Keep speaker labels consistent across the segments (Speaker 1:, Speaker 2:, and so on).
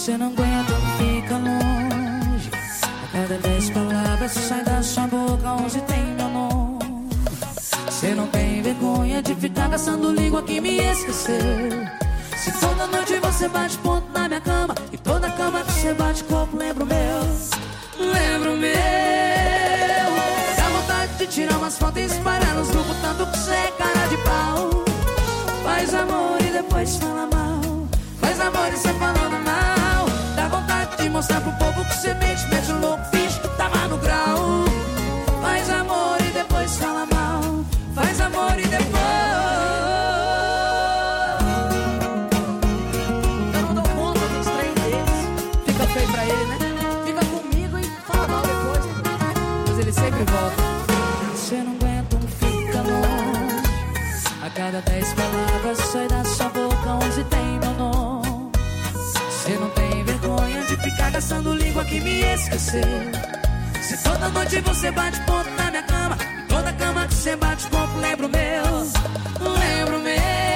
Speaker 1: Você não aguenta, fica longe. A cada 10 palavras sai da sua boca, 11 tem meu nome. Você não tem vergonha de ficar caçando língua que me esqueceu. Se toda noite você bate ponto na minha cama, e toda cama que você bate corpo lembra o meu. Lembra o meu. Dá vontade de tirar umas fotos e espalhar nos grupos, tanto que você é cara de pau. Faz amor e depois fala mal. Faz amor e você falando mal. Dá vontade de mostrar pro povo que você mente, mete o louco, finge que tava no grau. Faz amor e depois fala mal. Faz amor e depois. Eu não dou conta dos trem deles. Fica feio pra ele, né? Fica comigo e fala mal depois. Mas ele sempre volta. Você não aguenta, não fica longe. A cada 10 palavras sai da sua boca, 11 tem meu nome. Você não tem vergonha de ficar caçando língua que me esqueceu. Se toda noite você bate ponto na minha cama, e toda cama que você bate ponto lembra o meu. Lembra o meu.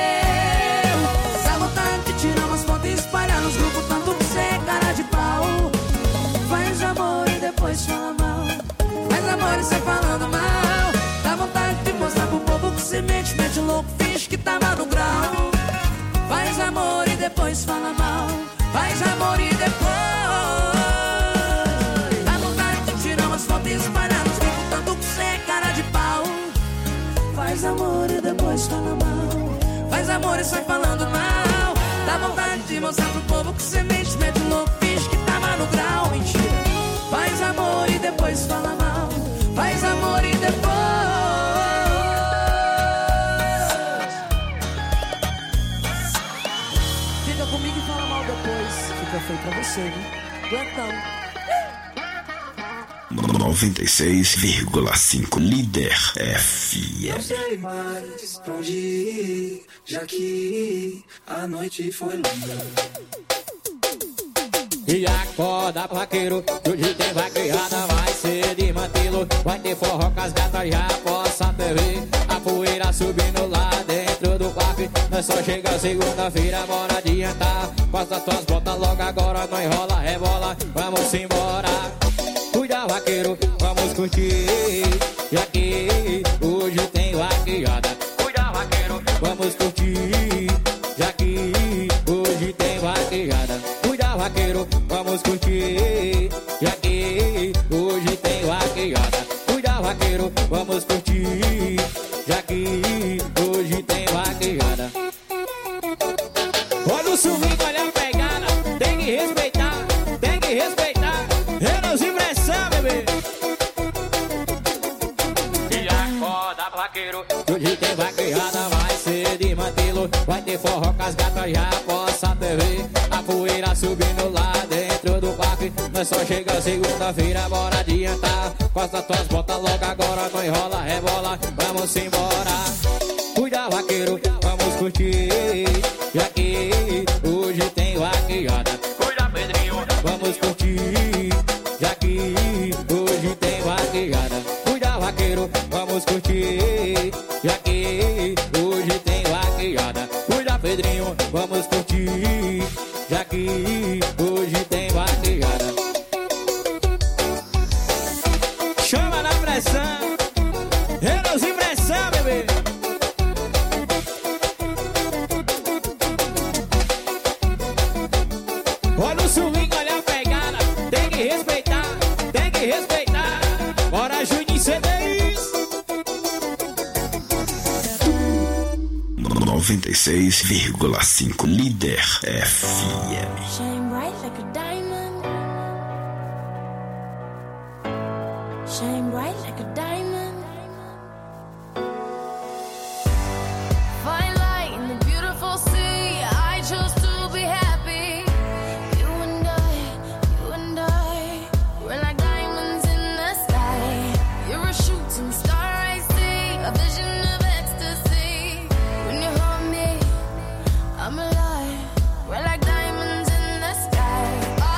Speaker 1: Dá vontade de tirar umas fotos e espalhar nos grupos, tanto que você é cara de pau. Faz amor e depois fala mal. Faz amor e você falando mal. Dá vontade de mostrar pro povo que você mente, mete o louco, finge que tava no grau. Faz amor e depois fala mal. Faz amor e depois. Dá vontade de tirar umas fotos e espalhar nos grupos, tanto que você é cara de pau. Faz amor e depois fala mal. Faz amor e sai falando mal. Dá vontade de mostrar pro povo que você mente, mete o louco, finge que tava no grau. Mentira. Faz amor e depois fala mal. Faz amor e depois. Fica comigo e fala mal depois. Fica feio pra você, viu? Plantão.
Speaker 2: 96,5 Líder FM.
Speaker 3: Não sei mais pra onde ir, já que a noite foi longa.
Speaker 4: E acorda, vaqueiro, que hoje tem vaqueada, vai ser de mantê-lo. Vai ter forró com as gatas, já possa até ver a poeira subindo lá dentro do parque. Nós só chega segunda-feira, bora adiantar. Passa tuas botas logo agora, não enrola, rebola, vamos embora. Cuida, vaqueiro, vamos curtir, já que hoje tem vaqueada. Cuida, vaqueiro, vamos curtir, já que hoje tem vaqueada. Cuida, vaqueiro, vamos curtir, já que hoje tem vaqueada. Cuida, vaqueiro, vamos curtir, já que hoje tem vaqueada. Olha o swing, olha a pegada, tem que respeitar, tem que respeitar. Eros e pressão, bebê. E acorda, vaqueiro, hoje tem vaqueada, vai ser de mantê-lo. Vai ter forró com as gatas, já possa até ver a poeira subindo lá dentro do parque. Nós só chega segunda-feira, bora adiantar. Costa tuas botas logo agora, não enrola, rebola, vamos embora. Cuida, vaqueiro, vamos curtir, já que hoje tem vaqueada. Cuida, Pedrinho, vamos curtir, já que hoje tem vaqueada. Cuida, vaqueiro, vamos curtir, já que hoje tem vaqueada. Cuida, Pedrinho, vamos curtir, já que hoje tem vaqueada. Chama na pressão, Eros e pressão, bebê. Olha o swing, olha a pegada, tem que respeitar, tem que respeitar. Bora, Juninho, CDs.
Speaker 2: 96,5 Líder FM.
Speaker 5: Shine bright like a diamond. Shine bright like a diamond. Fine light in the beautiful sea. I chose to be happy. You and I, we're like diamonds in the sky. You're a shooting star, I see, a vision of ecstasy. When you hold me, I'm alive. We're like diamonds in the sky.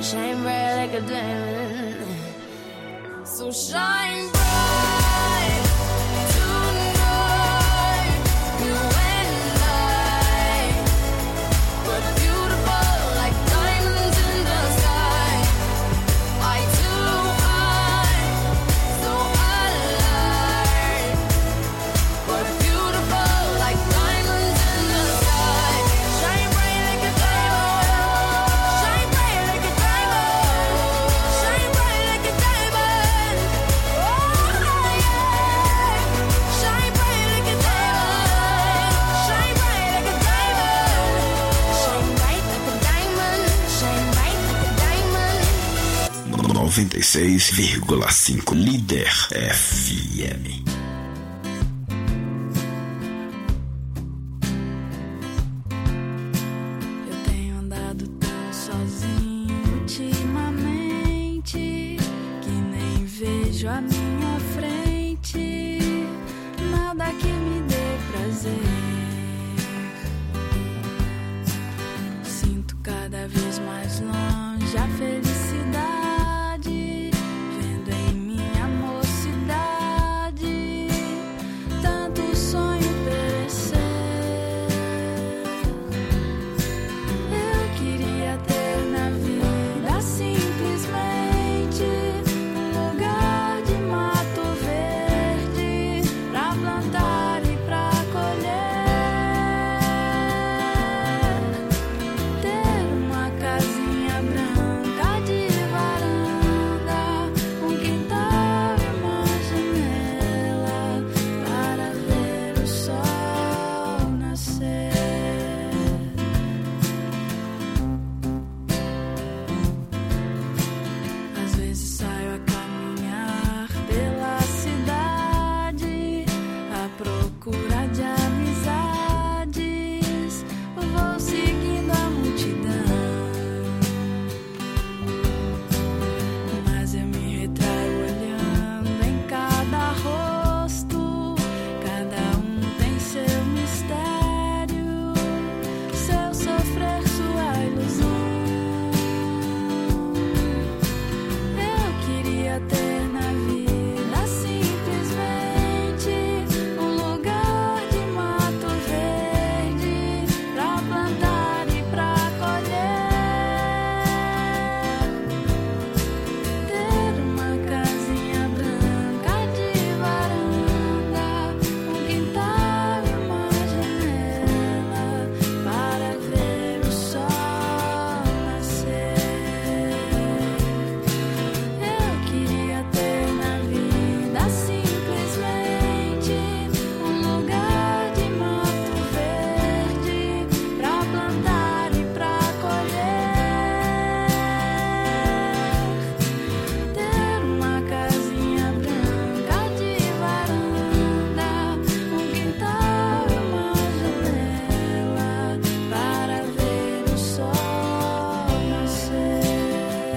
Speaker 5: shine bright like a diamond. So shine bright tonight, you and I. We're beautiful like diamonds in the sky. Eye to eye, so alive. We're beautiful like diamonds in the sky. Shine bright like a diamond. Shine bright like a diamond. Shine bright like a diamond. Oh yeah. Shine bright like a diamond. Shine bright like a diamond. Shine bright like a diamond. Shine bright like a diamond.
Speaker 2: 96,5 Líder FM.
Speaker 1: Eu tenho andado tão sozinho ultimamente que nem vejo a minha frente nada que me dê prazer. Sinto cada vez mais longe a felicidade, vendo em minha mocidade tanto sonho perecer. Eu queria ter na vida simplesmente um lugar de mato verde pra plantar e pra colher. Ter uma casinha branca de varanda, um quintal e uma janela para ver o sol nascer. Às vezes saio a caminhar pela cidade à procura de amizades. Vou seguindo a multidão, mas eu me retraio olhando em cada rosto. Cada um tem seu mistério, seu sofrer, sua ilusão. Eu queria ter na vida simplesmente um lugar de mato verde pra plantar e pra colher. Ter uma casinha branca de varanda, um quintal e uma janela para ver o sol nascer. Eu queria ter na vida simplesmente um lugar de mato verde pra plantar e pra colher. Ter uma casinha branca de varanda, um quintal e uma janela para ver o sol nascer.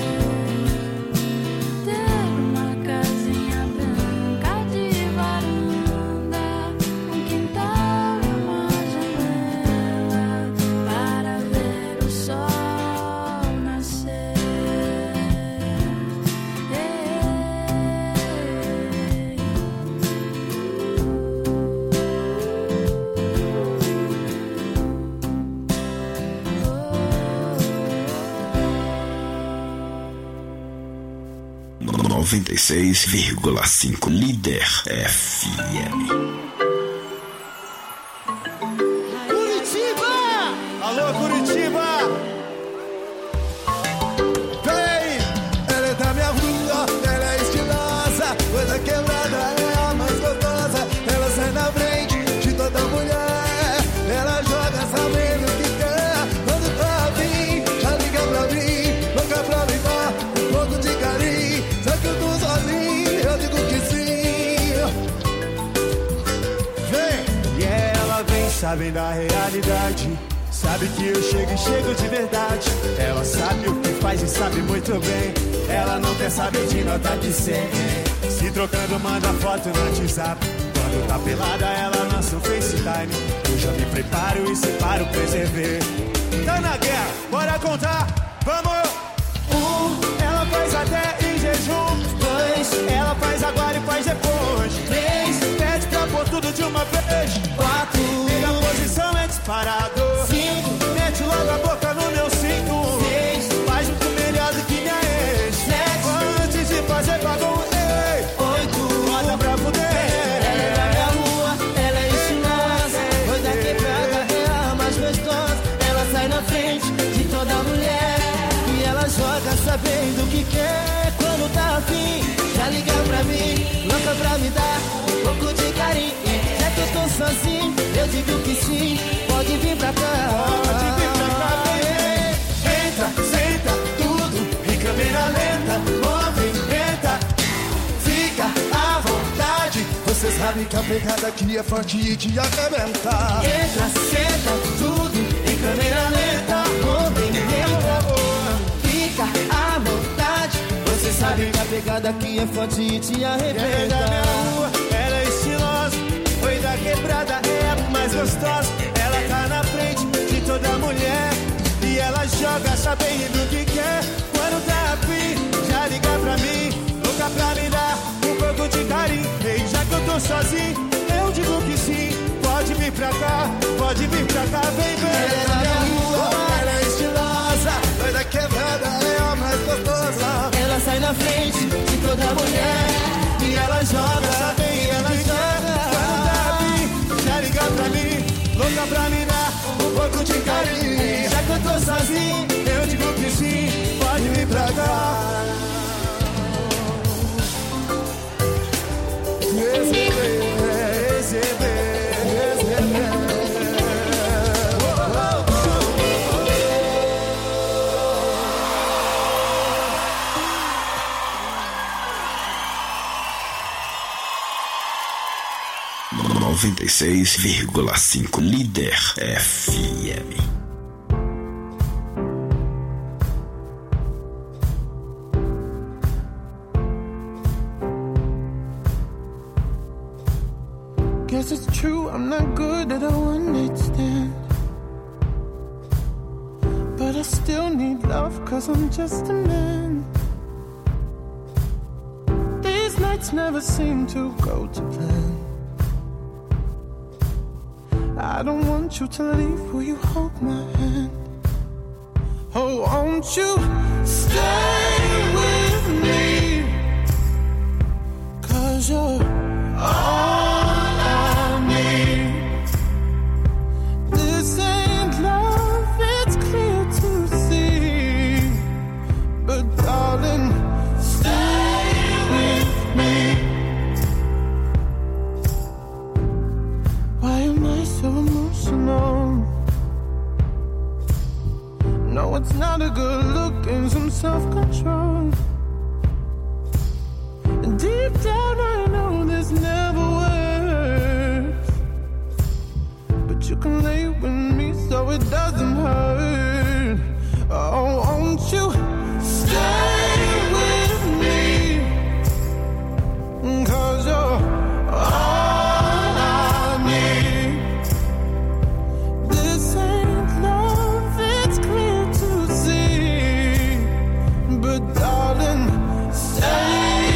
Speaker 1: Ter uma casinha branca de varanda, um quintal e uma janela para ver o sol nascer.
Speaker 2: Oh. 96,5 Líder FM.
Speaker 6: Curitiba! Alô, Curitiba! Vem! Ela é da minha rua, ela é estilosa, coisa quebrada, é a mais gostosa. Ela sai na frente de toda mulher, ela joga sabendo o que quer. Quando tá afim, já liga pra mim, louca pra levar um pouco de carinho. Só que eu tô sozinho, eu digo que sim. Vem! E ela vem, sabe da realidade, sabe que eu chego e chego de verdade. Ela sabe o que faz e sabe muito bem. Ela não quer saber de nota de 100. Se trocando, manda foto no WhatsApp. Quando tá pelada, ela lança um FaceTime. Eu já me preparo e separo o preserver. Tá na guerra, bora contar, vamos! parado.
Speaker 7: 5,
Speaker 6: mete logo a boca no meu 5.
Speaker 7: 6,
Speaker 6: faz muito melhor do que minha ex.
Speaker 7: 7,
Speaker 6: antes de fazer pagou.
Speaker 7: 8,
Speaker 6: bota pra fuder.
Speaker 7: Ela é da minha rua, ela é estilosa. Foi da quebrada, é a mais gostosa. Ela sai na frente de toda mulher e ela joga sabendo o que quer. Quando tá afim, já liga pra mim, louca pra me dar um pouco de carinho. Já que eu tô sozinho, eu digo que sim. Pode vir pra cá,
Speaker 6: pode vir pra cá, baby. Entra, senta, tudo em câmera lenta. Movimenta, fica à vontade. Você sabe que a pegada aqui é forte e te arrebenta.
Speaker 7: Entra, senta, tudo em câmera lenta. Movimenta, fica à vontade. Você sabe que a pegada aqui é forte e te arrebenta.
Speaker 6: Ela é da minha rua, ela é estilosa. Foi da quebrada, é a mais gostosa. Ela tá na frente de toda mulher e ela joga sabendo o que quer. Quando tá afim, já liga pra mim, louca pra me dar um pouco de carinho. E já que eu tô sozinho, eu digo que sim. Pode vir pra cá, baby.
Speaker 7: Ela é da minha rua,
Speaker 6: ela é estilosa. Foi da quebrada, é a mais gostosa.
Speaker 7: ela sai na frente de toda mulher
Speaker 6: e ela joga,
Speaker 7: e ela joga.
Speaker 6: Quando tá afim, já liga pra mim, louca pra me dar um pouco de carinho.
Speaker 7: Já que eu tô sozinho,
Speaker 6: eu digo que sim. Pode vir pra cá. Receber.
Speaker 2: 96,5 Líder FM.
Speaker 8: Guess it's true, I'm not good at a one-night stand. But I still need love, cause I'm just a man. These nights never seem to go to plan. I don't want you to leave, will you hold my hand? Oh, won't you stay with me? Cause you're all I need. This ain't love, it's clear to see. But darling, stay with me. Why am I so emotional? No, it's not a good look and some self-control. Deep down I know this never works, but you can lay with me so it doesn't hurt. Oh, won't you stay with me? Cause you're all I need. This ain't love, it's clear to see. But darling, stay.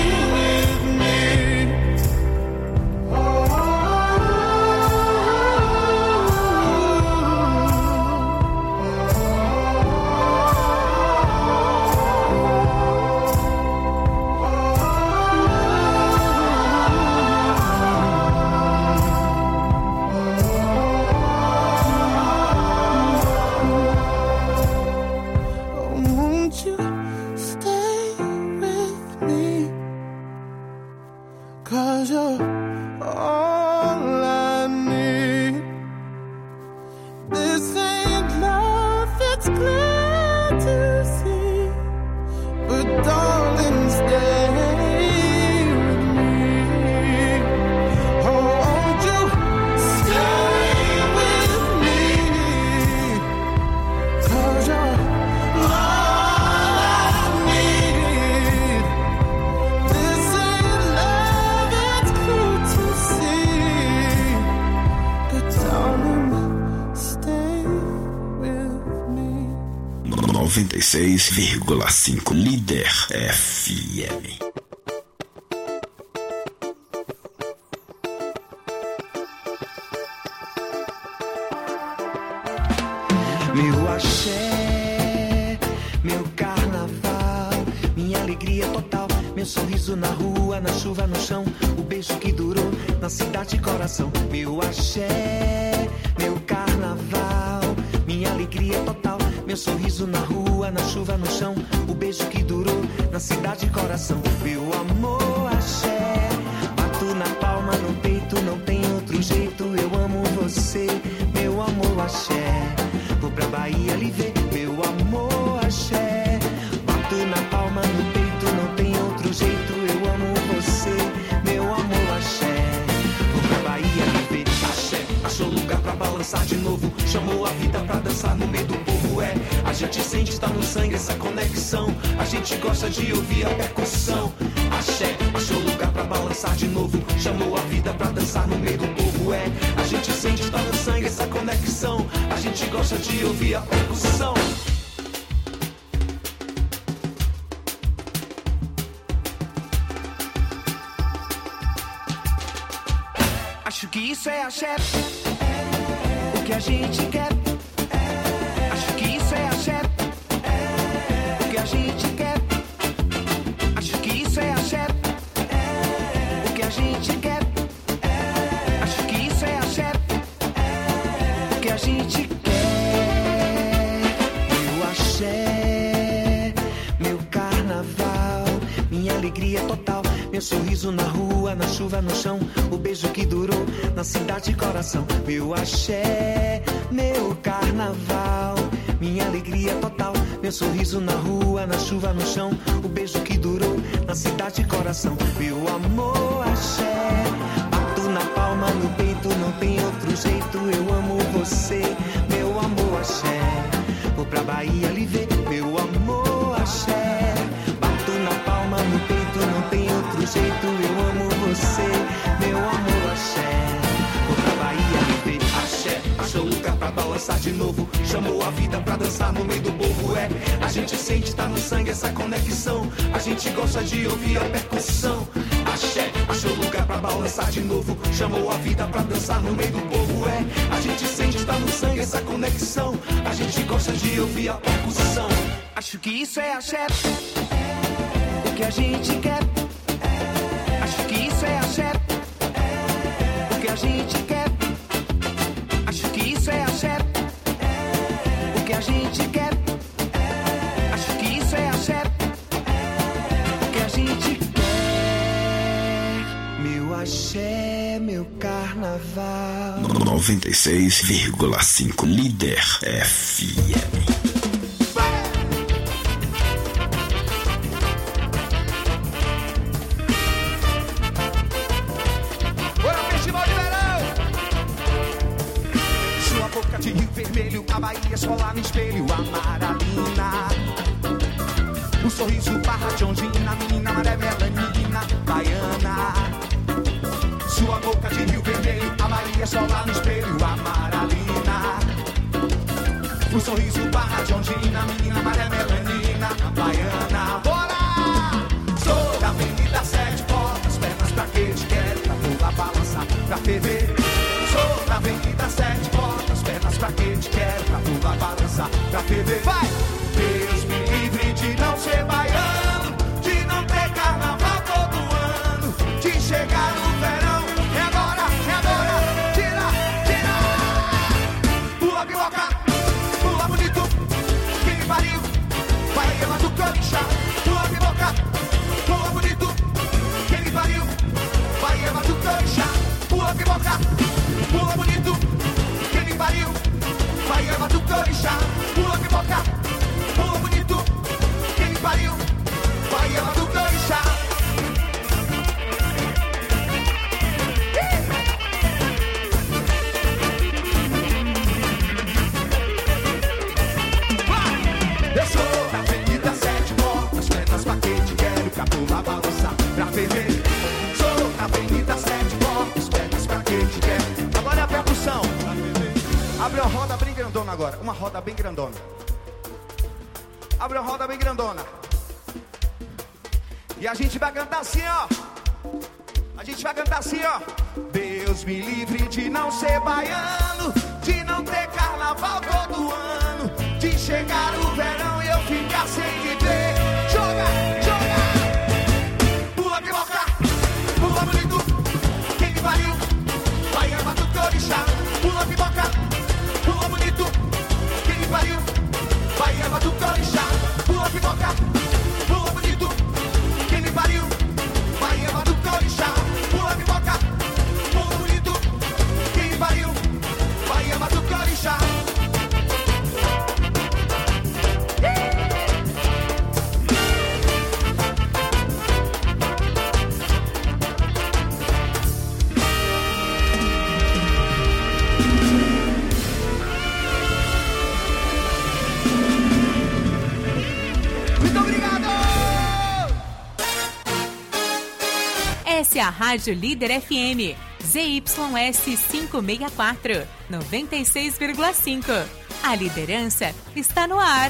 Speaker 8: Cause you're all I need. This ain't love, it's clear to see. But darling, stay with me. Oh, won't you stay with me? Cause you're all I need. This ain't love, it's clear to see. But darling, stay with me.
Speaker 2: 96,5 Líder FM.
Speaker 9: minha alegria total. Meu sorriso na rua, na chuva, no chão. O beijo que durou na cidade coração. Meu axé, meu carnaval. Minha alegria total. Meu sorriso na rua, na chuva, no chão. O beijo que durou na cidade coração. Meu amor, axé. Bato na palma, no peito, não tem outro jeito. Eu amo você, meu amor, axé. Vou pra Bahia lhe ver, meu amor, axé. Bato na palma, no peito, não tem outro jeito. Eu amo você, meu amor, axé. Vou pra Bahia lhe ver, axé. Achou lugar pra balançar de novo. Chamou a vida pra dançar no meio do povo, é. A gente sente, tá no sangue essa conexão. A gente gosta de ouvir a percussão. Axé, achou lugar pra balançar de novo. Chamou a vida pra dançar no meio do povo, é. A gente sente, tá no sangue essa conexão. A gente gosta de ouvir a percussão. Acho que isso é axé. O que a gente quer. Acho que isso é axé. O que a gente quer. Acho que isso é axé. O que a gente quer. Acho que isso é axé. O que a gente quer. Meu axé, meu carnaval, minha alegria total. Meu sorriso na rua, na chuva, no chão. O beijo que durou na cidade coração. Meu axé, meu carnaval, minha alegria total. Meu sorriso na rua, na chuva, no chão. O beijo que durou na cidade coração. Meu amor, axé. Bato na palma, no peito, não tem outro jeito. Eu amo você, meu amor, axé. Vou pra Bahia lhe ver, meu amor, axé. Bato na palma, no peito, não tem outro jeito. Eu amo você, meu amor, axé. Vou pra Bahia lhe ver, axé. Achou lugar pra balançar de novo. Chamou a vida pra dançar no meio do povo, é. A gente sente, tá no sangue essa conexão. A gente gosta de ouvir a percussão. Axé, achou lugar pra balançar de novo. Chamou a vida pra dançar no meio do povo, é. A gente sente, tá no sangue essa conexão. A gente gosta de ouvir a percussão. Acho que isso é axé. O que a gente quer. Acho que isso é axé. O que a gente quer. Acho que isso é axé. O que a gente quer. Acho que isso é axé. O que a gente quer. Meu axé, meu carnaval.
Speaker 2: 96,5 Líder FM.
Speaker 9: De Rio Vermelho, a Bahia só lá no espelho, amaralina. O sorriso barra de Ondina, menina maré melanina, baiana. Sua boca de Rio Vermelho, a Bahia só lá no espelho, amaralina. O sorriso barra de Ondina, menina maré melanina, baiana. Bora! Sou da Avenida Sete Portas, pernas pra que te quero, pra pular, balançar, pra ferver. Sou da Avenida Sete Portas, pernas pra que te quero, pra pular, balançar, pra ferver. Vai! Deus me livre de não ser baiano, de não ter carnaval todo ano, de chegar no verão. É agora, tira, tira! Pula piroca, pula bonito, que me pariu, vai levar do canichá. Pula piroca, pula bonito, que me pariu, vai levar do canichá. Pula piroca, pula bonito, que me pariu, vai levar do canichá. Pula piroca, pula bonito, que me pariu, vai levar do canichá. Eu sou da Avenida Sete Portas, pernas pra que te quero, pra pular, balançar, pra ferver. Sou da Avenida Sete Portas, pernas pra que te quero. Agora é a percussão. Abre uma roda bem grandona agora, uma roda bem grandona. Abre uma roda bem grandona. E a gente vai cantar assim, ó. A gente vai cantar assim, ó. Deus me livre de não ser baiano, de não ter carnaval todo ano, de chegar o verão e eu ficar sem viver. Joga, joga!
Speaker 10: Essa é a Rádio Líder FM, ZYS 564, 96,5. A liderança está no ar.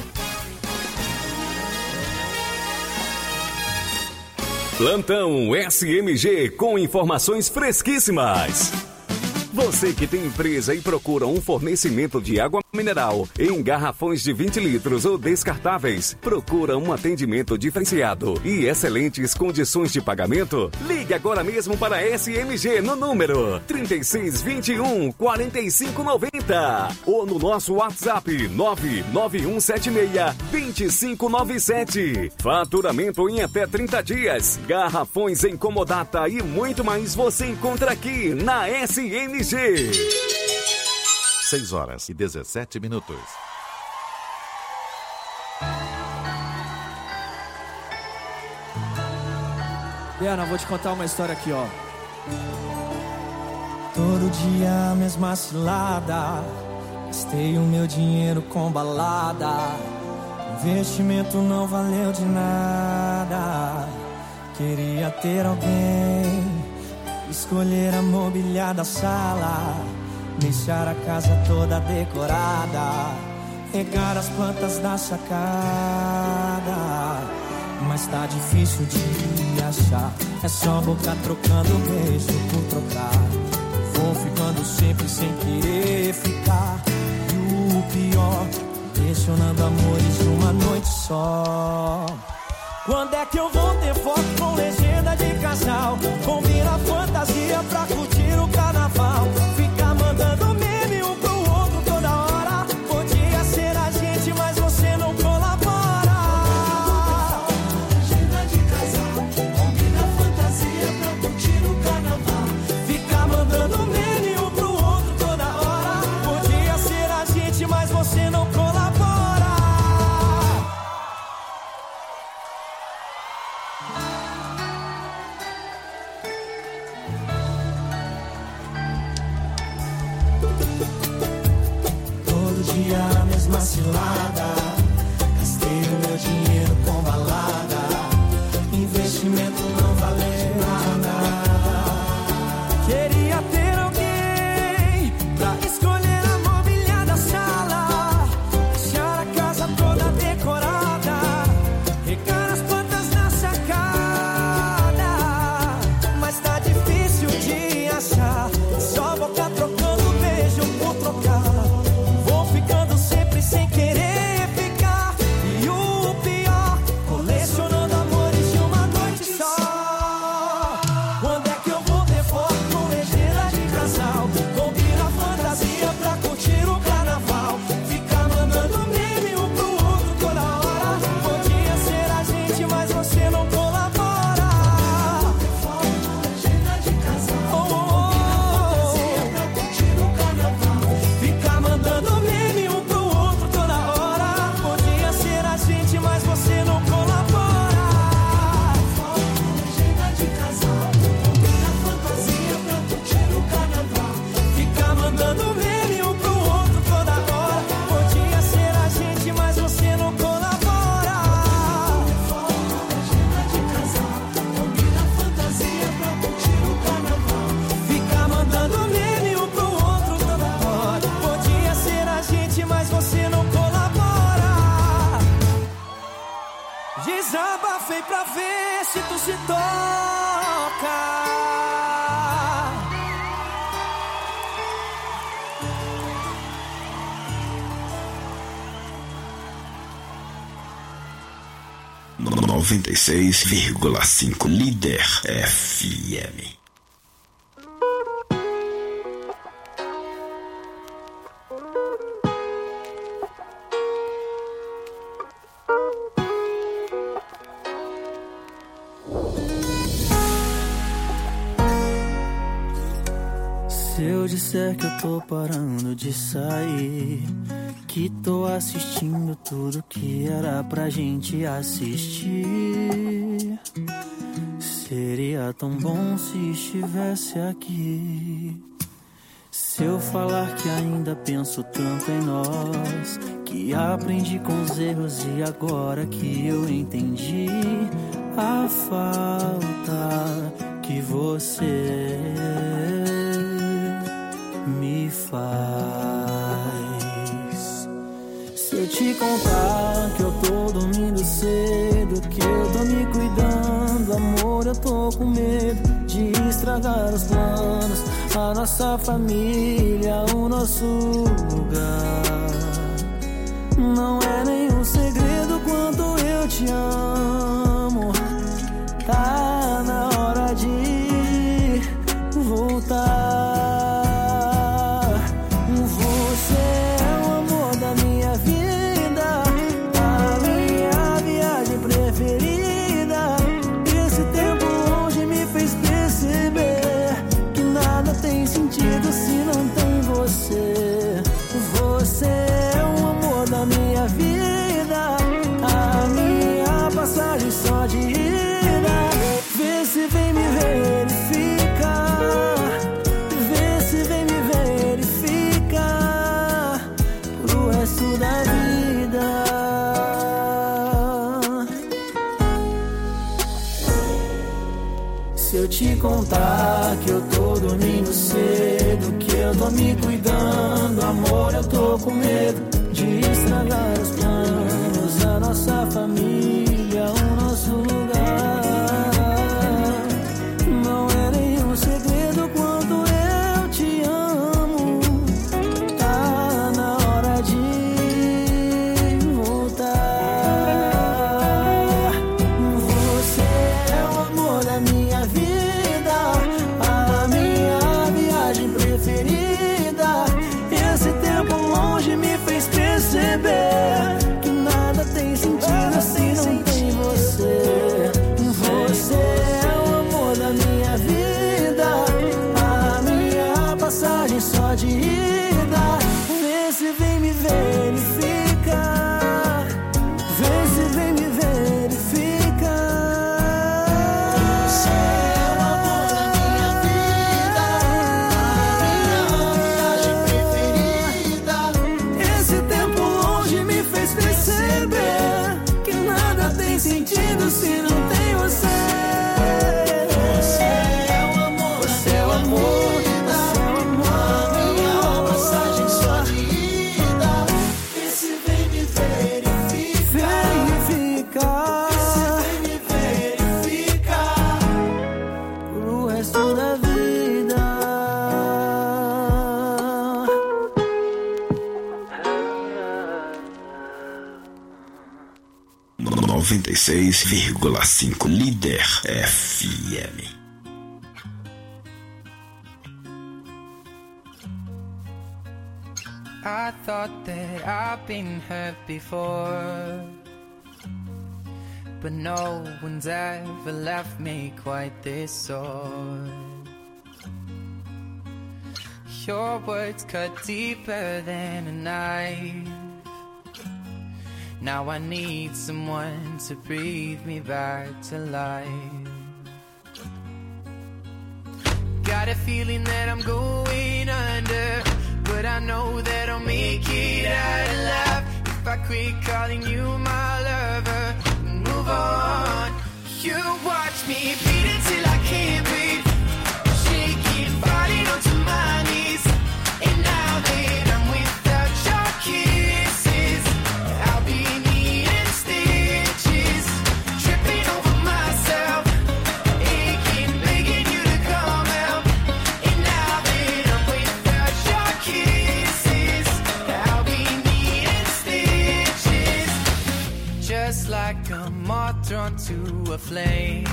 Speaker 11: Plantão SMG com informações fresquíssimas. Você que tem empresa e procura um fornecimento de água mineral em garrafões de 20 litros ou descartáveis, procura um atendimento diferenciado e excelentes condições de pagamento? Ligue agora mesmo para a SMG no número 3621-4590 ou no nosso WhatsApp 99176-2597. Faturamento em até 30 dias, garrafões em comodata e muito mais você encontra aqui na SMG.
Speaker 12: 6h17.
Speaker 13: Diana, vou te contar uma história aqui, ó.
Speaker 7: Todo dia a mesma cilada, gastei o meu dinheiro com balada, investimento não valeu de nada. Queria ter alguém, escolher a mobília da sala, deixar a casa toda decorada, regar as plantas da sacada. Mas tá difícil de achar, é só boca trocando beijo por trocar. Vou ficando sempre sem querer ficar. E o pior, lecionando amores numa noite só. Quando é que eu vou ter foto com legenda de casal? Combina fantasia pra curtir o carnaval. Ficar mandando meme um pro outro toda hora. Podia ser a gente, mas você não colabora. Legenda de casal, combina fantasia pra curtir o carnaval. Ficar mandando meme um pro outro toda hora. Podia ser a gente, mas você não colabora. A mesma cilada, gastei o meu dinheiro com balada, investimento não valeu nada. Queria ter alguém pra escolher a mobília da sala, deixar a casa toda decorada, regar as plantas na sacada. Mas tá difícil de achar, só boca trocando beijo por trocar. Sem querer ficar. E o pior, colecionando amores de uma noite só. Quando é que eu vou ter foto com legenda de casal? Combina fantasia pra curtir o carnaval. Ficar mandando meme um pro outro toda hora. Podia ser a gente, mas você não colabora. Foto com legenda de casal. Fantasia pra curtir o carnaval. Ficar mandando meme um pro outro toda hora. Podia ser a gente, mas você não colabora. Foto com legenda de casal, combina fantasia pra curtir o carnaval. Ficar mandando meme um pro outro toda hora. Podia ser a gente, mas você não colabora. Foto com legenda de casal, combina fantasia pra curtir o carnaval. Ficar mandando meme um pro outro toda hora. Podia ser a gente, mas você não colabora. Desabafei pra ver se tu se toca.
Speaker 2: 96,5 Líder FM.
Speaker 7: Se eu disser que eu tô parando de sair, que tô assistindo tudo que era pra gente assistir, seria tão bom se estivesse aqui. Se eu falar que ainda penso tanto em nós, que aprendi com os erros e agora que eu entendi a falta que que você me faz. Se eu te contar que eu tô dormindo cedo, que eu tô me cuidando, amor, eu tô com medo de estragar os planos, a nossa família, o nosso lugar. Não é nenhum segredo quanto eu te amo. Tá na hora de voltar. Você é o amor da minha vida, a minha viagem preferida. Esse tempo longe me fez perceber que nada tem sentido se não tem você. Você é o amor da minha vida, a minha passagem só de ida. Vê se vem me verificar, vê se vem me verificar pro resto da vida. Se eu te contar que eu tô dormindo cedo, que eu tô me cuidando, amor, eu tô com medo de estragar os planos, a nossa família, o nosso lugar. Não é nenhum segredo quanto eu te amo. Tá na hora de voltar. Você é o amor da minha vida, a minha viagem preferida. Esse tempo longe me fez perceber que nada tem sentido se não tem você. Você é o amor da minha vida, a minha passagem só de ida. Vê se vem me verificar, vê se vem me verificar. Você é o amor da minha vida, a minha viagem preferida. Esse tempo longe me fez perceber que nada tem sentido se não tem você. Você é o amor, você é o amor, você é o amor, a minha passagem só de ida. Esse vem me verificar, esse vem me verificar pro resto da vida.
Speaker 2: 96,5 Líder FM.
Speaker 9: I thought that I've been hurt before, but no one's ever left me quite this sore. Your words cut deeper than a knife. Now I need someone to breathe me back to life. Got a feeling that I'm going under, but I know that I'll make it out alive if I quit calling you my lover and move on. You watch me bleed until I can't breathe, shaking, falling onto my knees. And now that I'm without your kisses, I'll be needing stitches, tripping over myself, aching, begging you to come help. And now that I'm without your kisses, I'll be needing stitches, just like a moth drawn to a flame.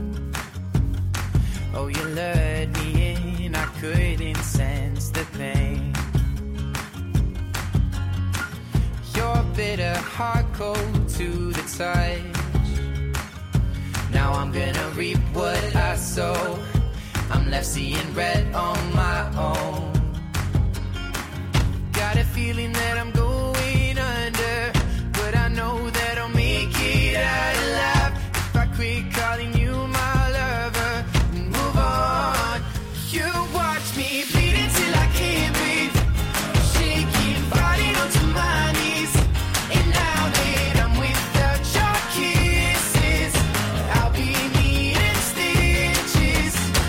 Speaker 9: Oh, you lured me in, I couldn't sense the pain. Your bitter heart cold to the touch. Now I'm gonna reap what I sow. I'm left seeing red on my own. Got a feeling that I'm going under, but I know that I'll make it out alive if I quit calling you my lover and move on. You watch me bleed until I can't breathe, shaking, falling onto my knees. And now that I'm without your kisses, I'll be needing stitches,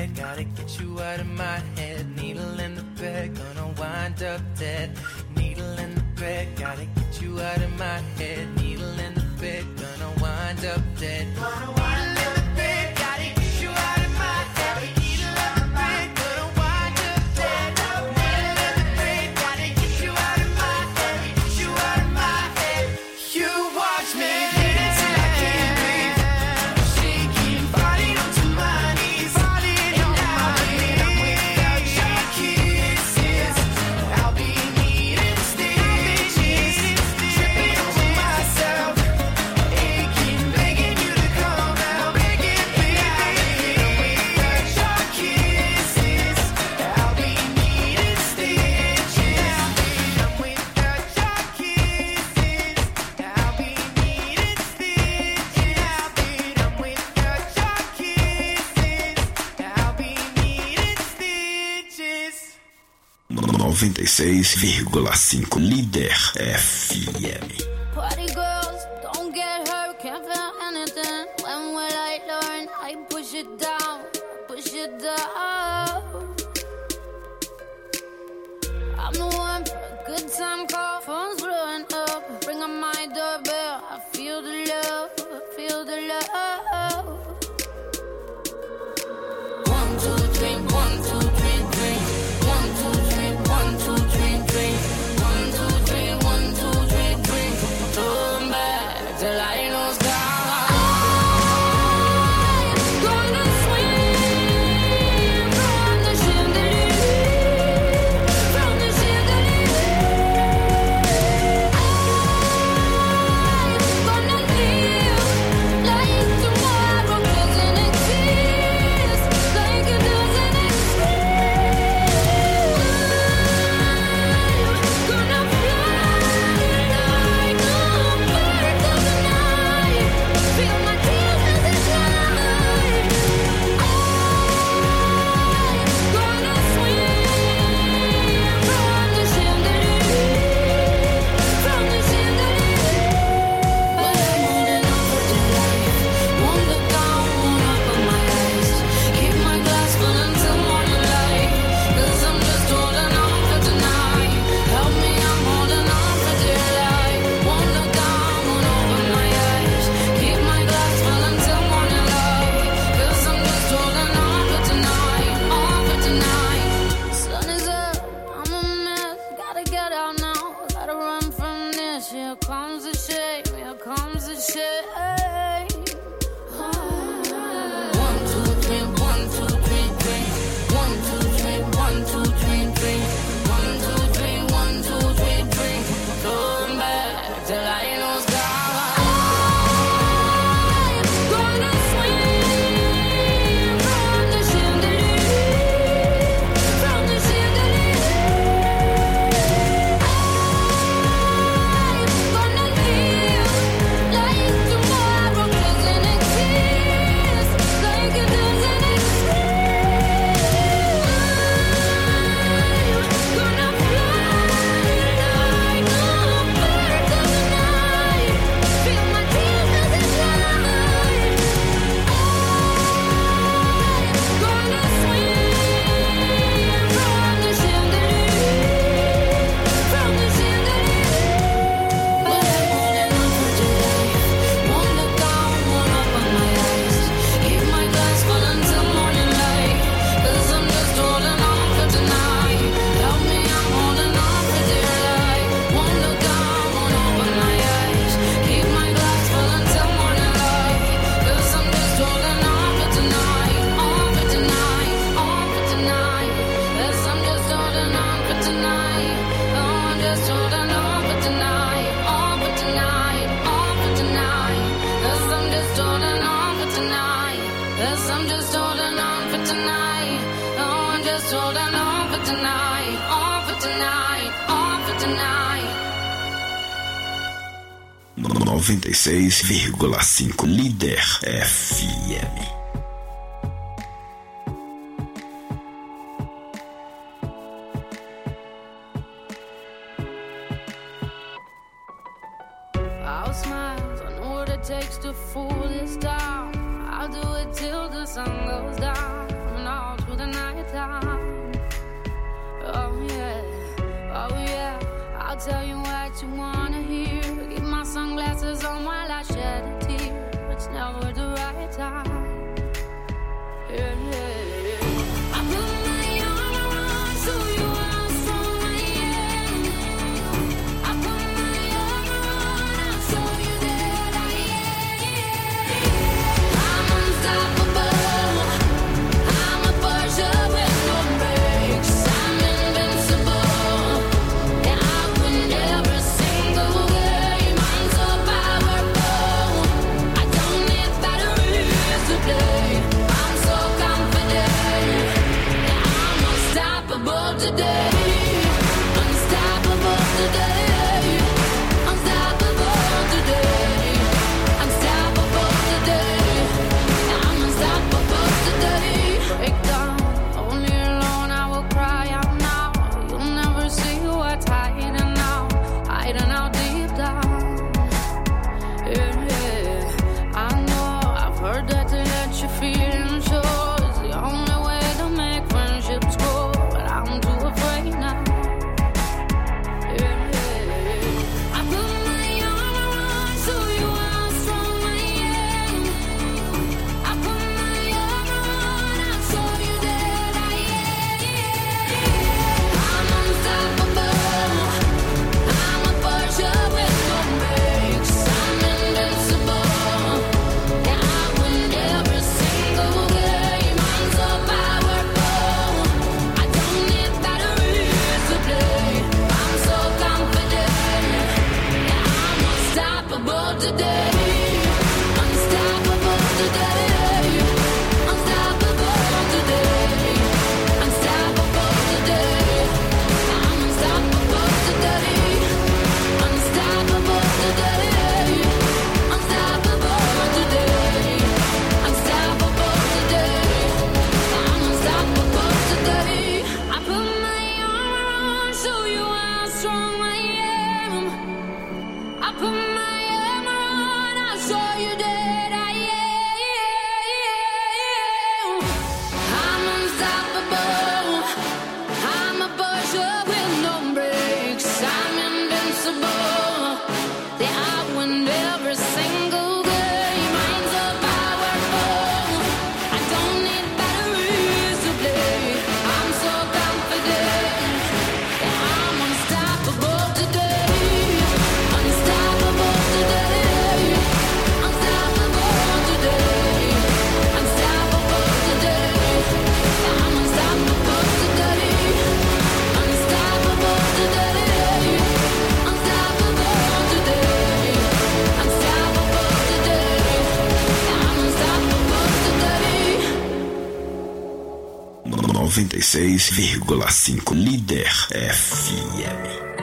Speaker 14: bed, gotta get you out of my head. Needle in the bed, gonna wind up dead. Needle in the bed, gotta get you out of my head. Needle in the bed, gonna wind up dead. Needle in the bed, gotta get you out of my head. Needle in the bed, gonna wind up dead. Needle in the bed, gotta get you out of my head. Get you out of my head. You watch me dance till I can't breathe. Shaking, falling onto my knees. Falling on my knees. Without your kisses, I'll be needing stitches. Tripping over myself, aching, begging you to come out. Begging, begging. Without your kisses, I'll be needing stitches. Without your kisses, I'll be needing stitches. Without your kisses, I'll be needing stitches.
Speaker 2: 96,5 Líder FM.
Speaker 5: Party girls, don't get hurt, can't feel anything. When will I learn? I push it down, push it down. I'm the one for a good time call, phone's blowing up. Bring on my doorbell, I feel the love, I feel the love. 1, 2, 3, 1, 2, 3, 3. 1, 2, 3, 1, 2, 3, 3. 1, 2, 3, 1, 2, 3, 3. Turn back till I lose God. I'm gonna swim from the chandelier, from the chandelier. I'm gonna live like tomorrow doesn't exist, like it doesn't exist. Gonna fly like a bird of the night. Feel my tears as they slide. Gonna swim from the chandelier, from the chandelier. But I'm holding on for dear life. Won't look down, won't open my eyes. Keep my glass full until morning light. 'Cause I'm just holding on for tonight. Help me, I'm holding on for dear life. Won't look down, won't open my eyes. Keep my glass full until morning light. 'Cause I'm just holding on for tonight, on for tonight. Sun is up, I'm a mess. Gotta get out now, gotta run from this. Here comes the shame, here comes the shame. 1, 2, 3, 1, 2, 3, 3. 1, 2, 3, 1, 2, 3, 3. 1, 2, 3, 1, 2, 3, 3. Turn back till I lose God. I'm gonna swim from the chandelier, from the chandelier. I'm gonna live like tomorrow doesn't exist, like it doesn't exist. Gonna fly like a bird of the night. Feel my tears as they slide. Gonna swim from the chandelier, from the chandelier. But I'm holding on for dear life. Won't look down, won't open my eyes. Keep my glass full until morning light. 'Cause I'm just holding on for tonight. Help me, I'm holding on for dear life. Won't look down, won't open my eyes. Keep my glass full until morning light. 'Cause I'm just holding on for tonight, on for tonight, on for tonight. 'Cause I'm just holding on for tonight. Oh, I'm just holding on for tonight, on for tonight, on for tonight. 'Cause I'm just holding on for tonight. 'Cause I'm just holding on for tonight. Oh, I'm just holding on for tonight, on for tonight, on for tonight.
Speaker 2: 96,5 Líder FM.
Speaker 5: I'll smile, I know what it takes to fool this town. I'll do it till the sun goes down, and I'll right time. Oh yeah, oh yeah. I'll tell you what you wanna hear. Keep my sunglasses on while I shed a tear. It's never the right time. Yeah, yeah, yeah. I put my arm around so you are strong I am. I put my arm around, I'll show you that I am. I'm unstoppable. I'm a Porsche with no brakes. I'm invincible. And I win every single game. I'm so powerful. I don't need batteries to play. I'm so confident. And I'm unstoppable today. Unstoppable today. Unstoppable today. Unstoppable today. I'm unstoppable today. Break down, only alone I will cry out now. You'll never see what's hiding out deep down. Yeah, yeah. I know, I've heard that to let your feelings show is the only way to make friendships grow, but I'm too afraid now. Yeah, yeah. I put my arm around so you how strong I am. I put my arm around, I'll show you that I am. I'm unstoppable. I'm a Porsche with no brakes. I'm invincible. Yeah, I win every single game. I'm so powerful. I don't need batteries to play. I'm so confident. Yeah, I'm unstoppable today. Unstoppable today. Unstoppable today. Unstoppable today. I'm unstoppable today. Unstoppable today. Unstoppable today. Unstoppable today. I'm unstoppable today. I put my arm around, show you how strong I am. I put my arm around, I'll show you that I am. I'm unstoppable. I'm a Porsche with no brakes. I'm invincible. Yeah, I win every single game. I'm so powerful. I don't need batteries to play. I'm so confident. Yeah, I'm unstoppable today. Unstoppable today. Unstoppable today. Unstoppable today. I'm unstoppable today. Unstoppable today. Unstoppable today. Unstoppable today. I'm unstoppable today.
Speaker 2: 96,5 Líder FM.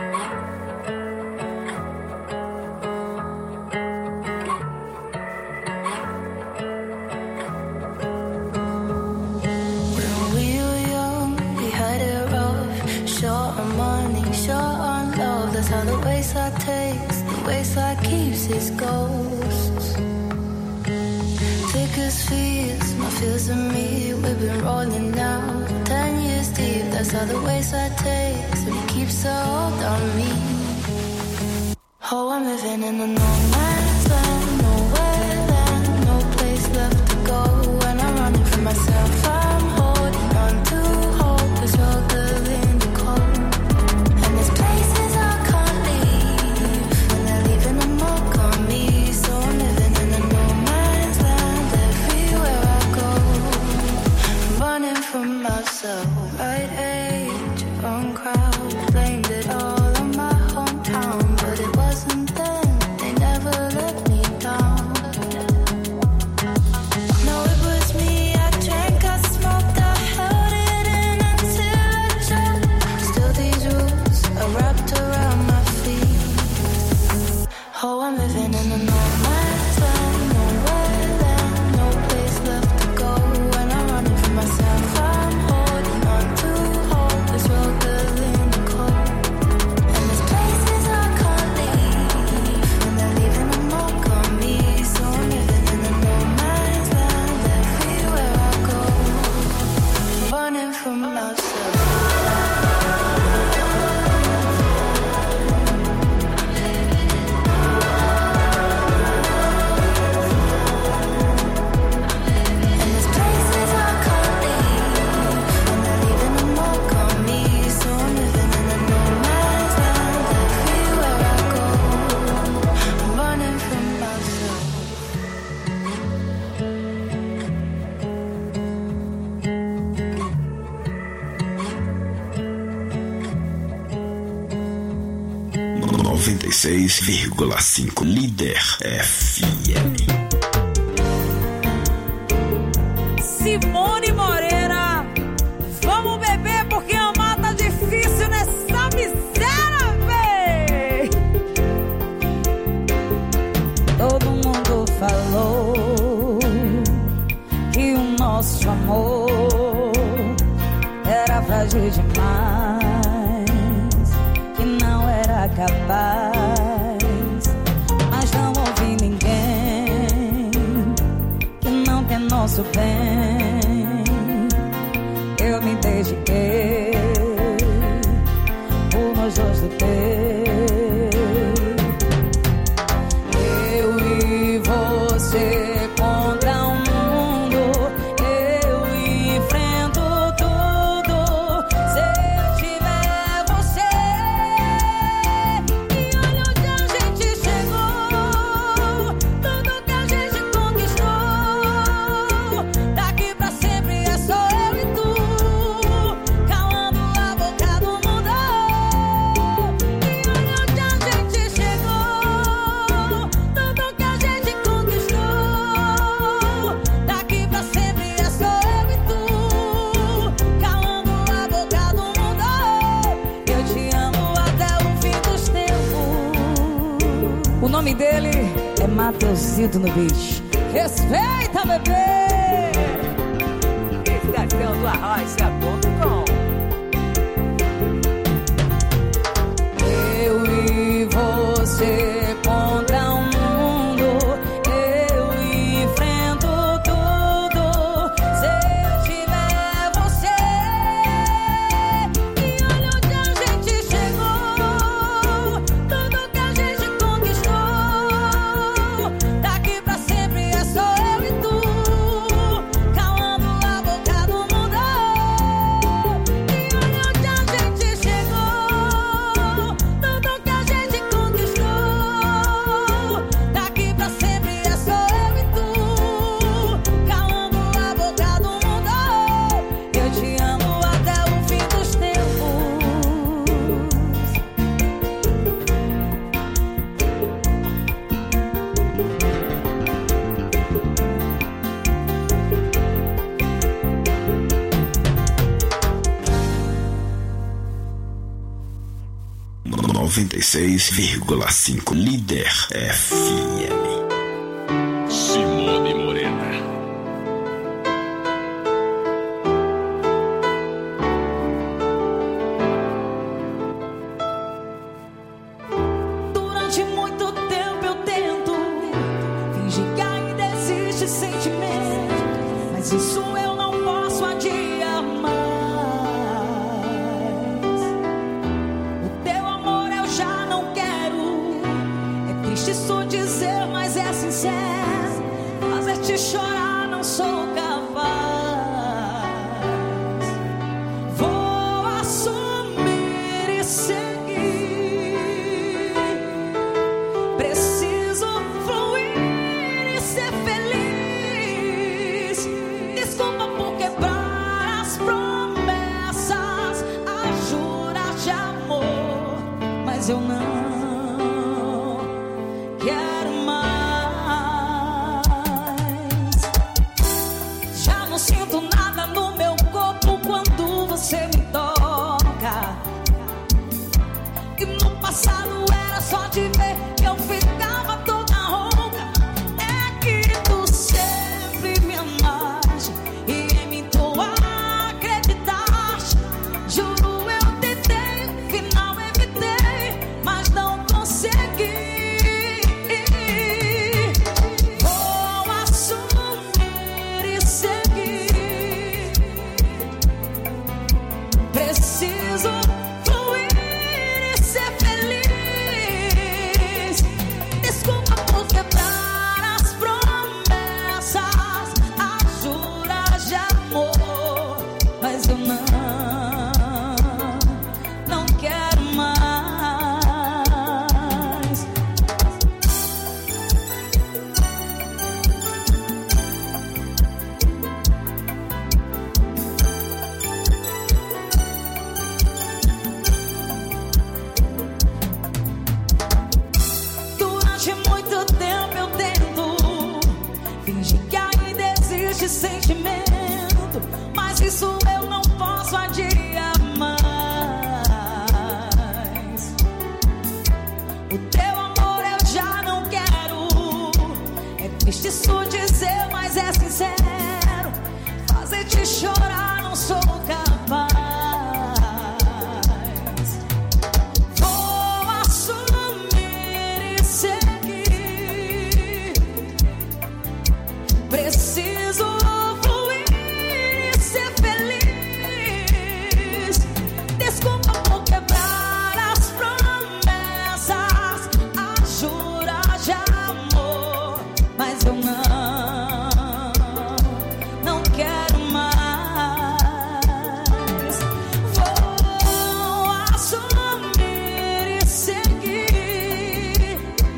Speaker 5: When we were young, we had it rough. Short on money, short on love. That's how the wayside takes, the wayside keeps its ghosts. Thick as fears, my fears and me, we've been rolling now 10 years deep. That's how the wayside takes, and it keeps a hold on me. Oh, I'm living in a no man's land, nowhere land, no place left to go. And I'm running from myself, I'm holding on to hope, the struggle in the cold. And there's places I can't leave, and they're leaving a mark on me. So I'm living in a no man's land, everywhere I go. I'm running from myself, right age, wrong crowd, blamed it all on my hometown, but it wasn't then, they never let me down.
Speaker 2: 96,5 Líder FM.
Speaker 1: Simone Moreira, vamos beber porque amar tá difícil nessa miséria, véi.
Speaker 15: Todo mundo falou que o nosso amor era frágil demais, que não era capaz, mas não ouvi ninguém que não quer nosso bem. Eu me dediquei por nós dois do eu e você contra o mundo. Eu enfrento tudo se eu tiver você. E olha onde a gente chegou, tudo que a gente conquistou. Daqui pra sempre é só eu e tu, calando a boca do mundo. E olha onde a gente chegou, tudo que a gente conquistou. Daqui pra sempre é só eu e tu, calando a boca do mundo. Eu te amo até o fim dos tempos.
Speaker 1: O nome dele
Speaker 15: É Mateusito no beat.
Speaker 1: respeita, bebê. Estação do Arrocha.com.
Speaker 15: Eu e você contra o mundo. Eu enfrento tudo se eu tiver você. E olha onde a gente chegou, tudo que a gente conquistou. Daqui pra sempre é só eu e tu, calando a boca do mundo. E olha onde a gente chegou, tudo que a gente conquistou. Daqui pra sempre é só eu e tu, calando a boca do mundo. Eu te amo até o fim dos tempos.
Speaker 2: 96,5 Líder FM. Simone Moreira.
Speaker 15: Durante muito tempo eu tento fingir que ainda existe sentimento, mas isso eu não posso adiar mais. O teu amor eu já não quero. É triste isso dizer, mas é sincero. Fazer-te chorar não sou capaz. Vou assumir e seguir. Preciso fluir e ser feliz. Desculpa por quebrar as promessas, as juras de amor, mas eu não quero mais. Já não sinto nada no meu corpo quando você me toca. E no passado era só te ver, eu ficava toda rouca. É que tu sempre me amaste e em mim tu acreditaste. Juro eu tentei, no final evitei, mas não consegui. Vou assumir e seguir. Preciso fluir e ser feliz. este sentimento, mas isso eu não posso adiar mais. O teu amor eu já não quero. É triste isso dizer, mas é sincero. Fazer te chorar não sou capaz. Vou assumir e seguir. Preciso fluir e ser feliz. Desculpa por quebrar as promessas, as juras de amor, mas eu não quero mais. Vou assumir e seguir.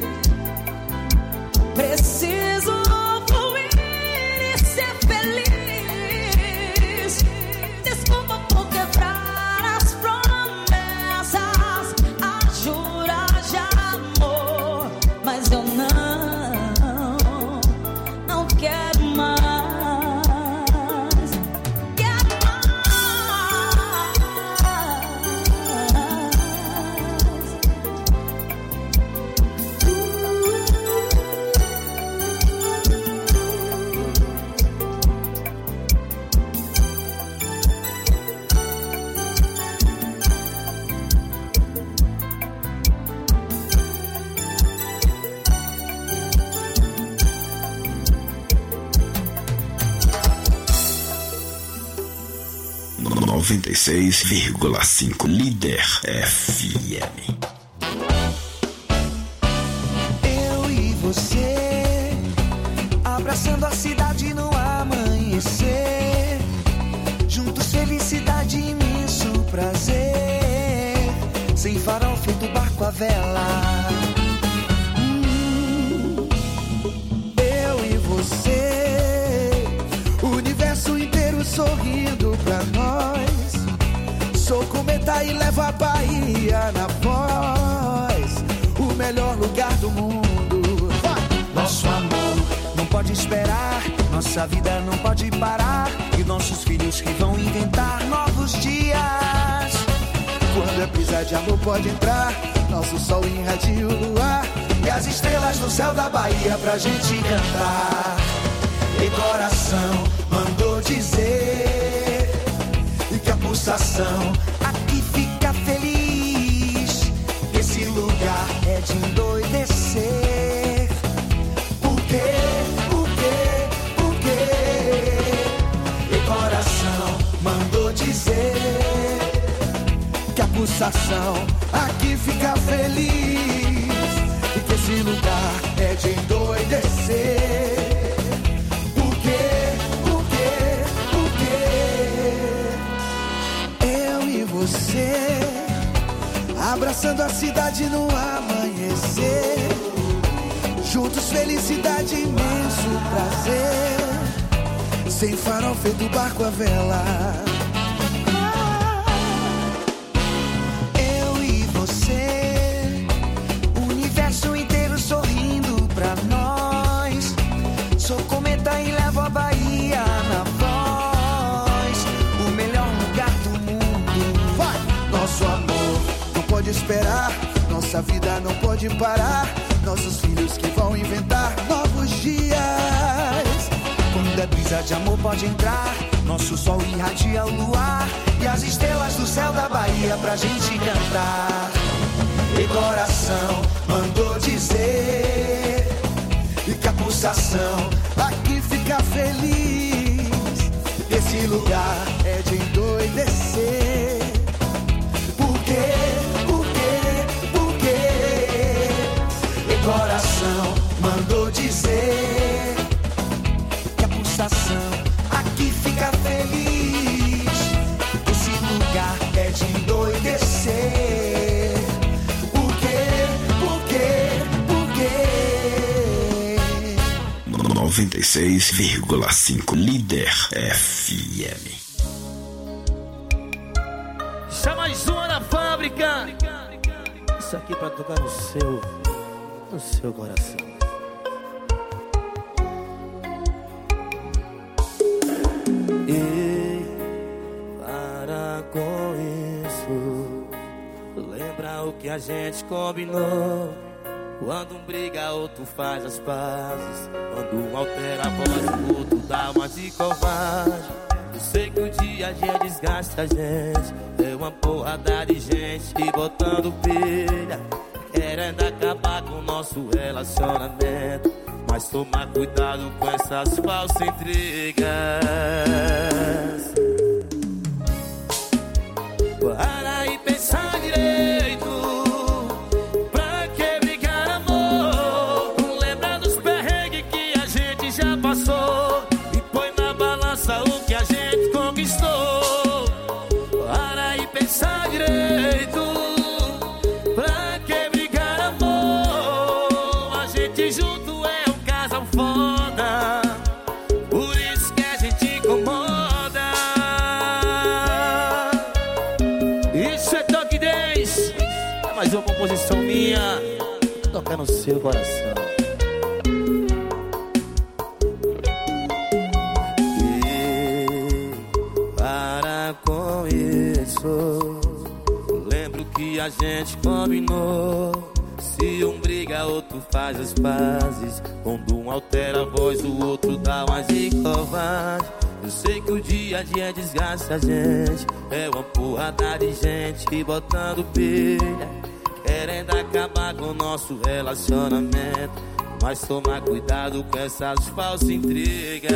Speaker 15: Preciso fluir e ser feliz. Desculpa por quebrar as promessas, as juras de amor, mas eu não quero mais. Quero
Speaker 2: No 96,5 Líder FM.
Speaker 9: Eu e você, abraçando a cidade no amanhecer. Juntos felicidade, imenso prazer. Sem farol, feito barco à vela. Eu e você, o universo inteiro sorrindo pra nós. Sou cometa e levo a Bahia na voz. O melhor lugar do mundo. Nosso amor não pode esperar. Nossa vida não pode parar. E nossos filhos que vão inventar novos dias.
Speaker 6: Quando é brisa de amor pode entrar. Nosso sol irradia o luar.
Speaker 9: E as estrelas no céu da Bahia pra gente cantar. E coração mandou dizer que a pulsação aqui fica feliz. Esse lugar é de endoidecer. Por quê? Por quê? Por quê? E coração mandou dizer
Speaker 6: que a pulsação aqui fica feliz. E que esse lugar é de endoidecer. Por quê? Por quê? Por quê? Eu e você, abraçando a cidade no amanhecer. Juntos felicidade, imenso prazer. Sem farol, feito barco à vela.
Speaker 9: Eu e você, o universo inteiro sorrindo pra nós. Sou cometa e levo a Bahia na voz. O melhor lugar do mundo.
Speaker 6: Vai! Nosso amor não pode esperar. Nossa vida não pode parar. Nossos filhos que vão inventar novos dias.
Speaker 9: Quando é brisa de amor pode entrar. Nosso sol irradia o luar. E as estrelas do céu da Bahia pra gente cantar. E coração mandou dizer
Speaker 6: que a pulsação aqui fica feliz. Esse lugar é de endoidecer. Por quê? Por quê? Por quê?
Speaker 9: E coração mandou dizer que a pulsação aqui fica feliz. Esse lugar é de endoidecer. Por quê? Por quê? Por quê?
Speaker 2: 96,5 Líder FM.
Speaker 13: Isso é mais uma da fábrica. Isso aqui pra tocar no seu coração. que a gente combinou. Quando um briga, outro faz as pazes. Quando um altera a voz, o outro dá uma de covarde. Eu sei que o dia a dia desgasta a gente. É uma porrada de gente botando pilha, querendo acabar com o nosso relacionamento. Mas tomar cuidado com essas falsas intrigas. Para e pensar direito. Pra que brigar, amor? Não lembra dos perrengues que a gente já passou. E põe na balança o que a gente conquistou. Para e pensar direito. Pra que brigar, amor? A gente junto é um casal foda. Por isso que a gente incomoda. Isso é Toque 10. É mais uma composição minha, toca no seu coração. E para com isso. Lembro que a gente combinou. Se um briga, outro faz as pazes. Quando um altera a voz, o outro dá mais de covarde. Eu sei que o dia a dia desgasta a gente. É uma porrada de gente botando pilha, querendo acabar com o nosso relacionamento. Mas tomar cuidado com essas falsas intrigas.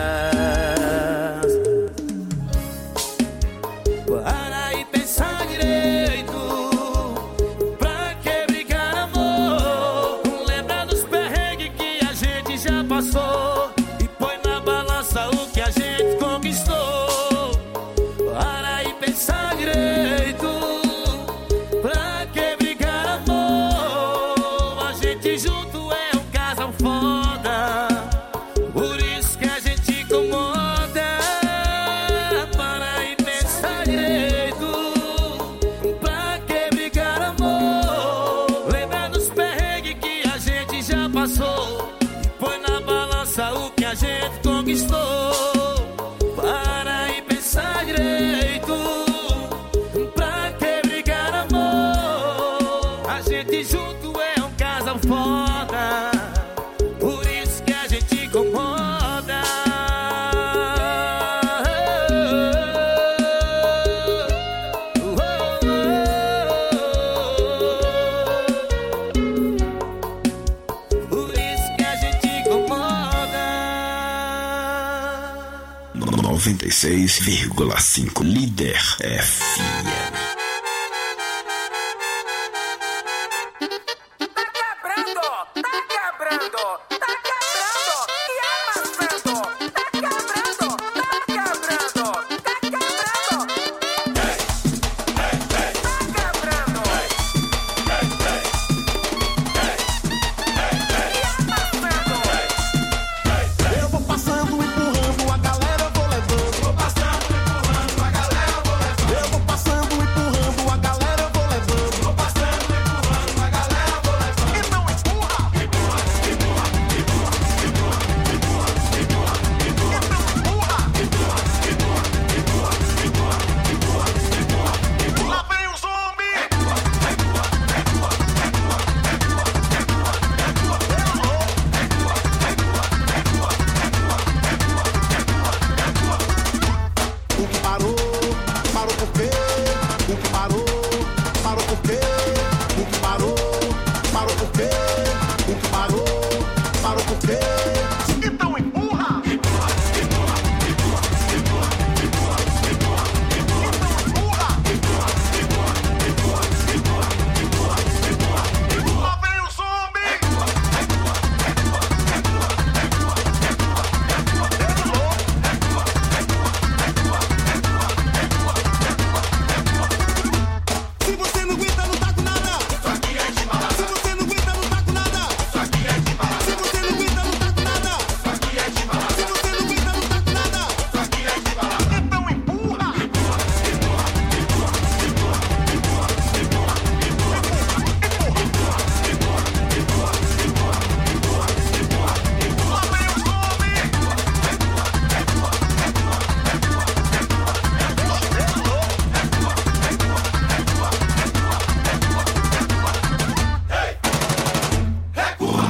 Speaker 13: Para e pensar direito. Pra que brigar, amor? Não lembra dos perrengues que a gente já passou. E põe na balança o que a gente conquistou. Para e pensar direito. Pra que brigar, amor? A gente junto é um casal foda. Por isso que a gente incomoda. Para e pensar direito. Pra que brigar, amor? Lembra dos perrengues que a gente já passou. E põe na balança o que a gente conquistou. Para e pensar direito. Pra que brigar, amor? A gente junto é um casal foda. Por isso que a gente incomoda. Por isso que a gente incomoda.
Speaker 2: 96,5 Líder FM.
Speaker 6: Eu vou passando, empurrando a galera, eu vou levando. Vou passando, empurrando a galera, eu vou levando. Eu vou passando, empurrando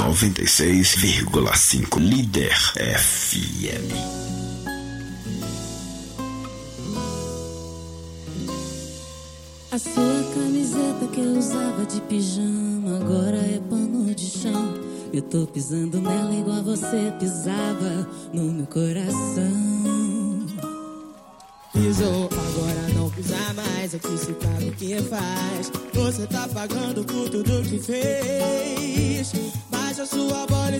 Speaker 2: 96,5 Líder FM.
Speaker 16: A sua camiseta que eu usava de pijama agora é pano de chão. Eu tô pisando nela igual você pisava no meu coração.
Speaker 17: Pisou, agora não pisa mais. Aqui se paga o que faz. Você tá pagando por tudo que fez. Mas a sua bola